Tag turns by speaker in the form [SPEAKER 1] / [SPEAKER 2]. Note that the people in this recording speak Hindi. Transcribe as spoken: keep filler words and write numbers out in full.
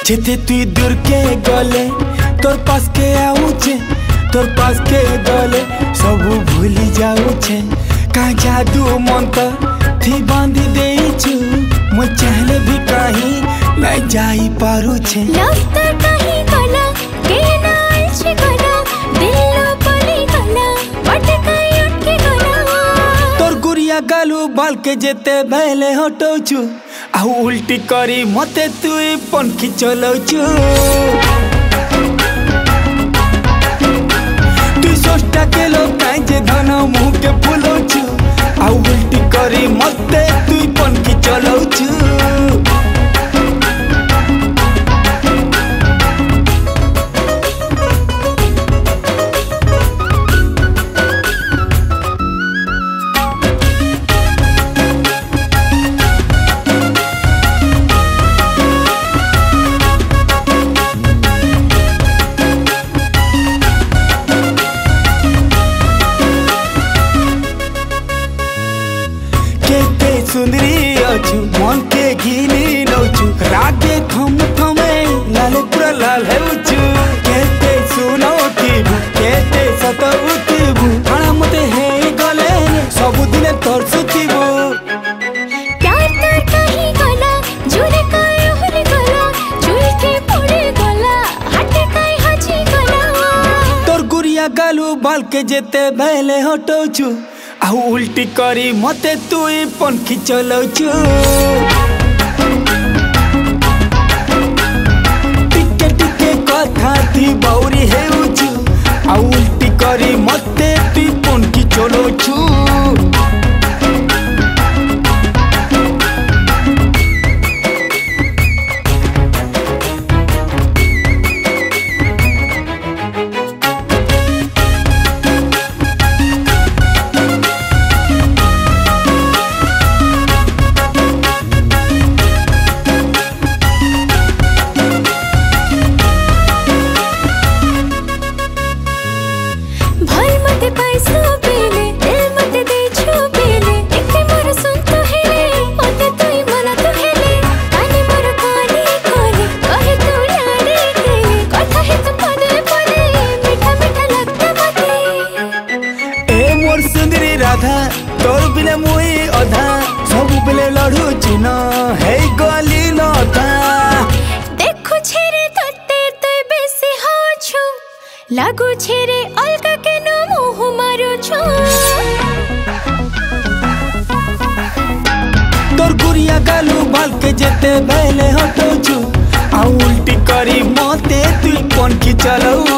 [SPEAKER 1] जेते तुई दूर के गले तोर पास के आउचे तोर पास के गले सबू भूली जाउचे का जादू मंत्र थी बांधी देइछु मो चाहले भी कहीं नहीं जाई पारुचे
[SPEAKER 2] लव तो कहीं गला के ना आइछे गला दिल पली गला पटकाई उठके गला
[SPEAKER 1] तोर गुरिया गालू बाल के जेते बेले हटौछु आउ उल्टी करी मते तुई पंखी चलौछु तुई सोचता के लोग काई जे धन मुँह के फुलौछु आउ उल्टी करी मते तुई पंखी चलौछु सुंदरी अछु मन के घिनी नौछु रागे थम थमे लाल पूरा लाल हेउछु केते सुनो थिबु केते सतउथिबु खाना मते हे गले सब दिन तोर सुथिबु
[SPEAKER 2] प्यार तोर कहीं गला जुरे काय होले गला झुल के पड़े गला हटे काय हजी गला
[SPEAKER 1] तोर गुरिया गालू बाल के जेते बेले हटौछु आउ उल्टी करी मते तुई पंखी चलौछु टिके टिके कथा थी बौरी हेउछु आउ उल्टी करी मते तुई पंखी चलौछु राधा तोर बिले मुई अधा सब बिले लड़ू चिना हे गली लता
[SPEAKER 2] देखो छेरे तते तय बेसी होछु लागू छेरे अलका के नो मुह मारू छु
[SPEAKER 1] तोर गुरिया गालू बाल के जेते बेले हटौछु आ उल्टी करी मते तुई पंखी चलौ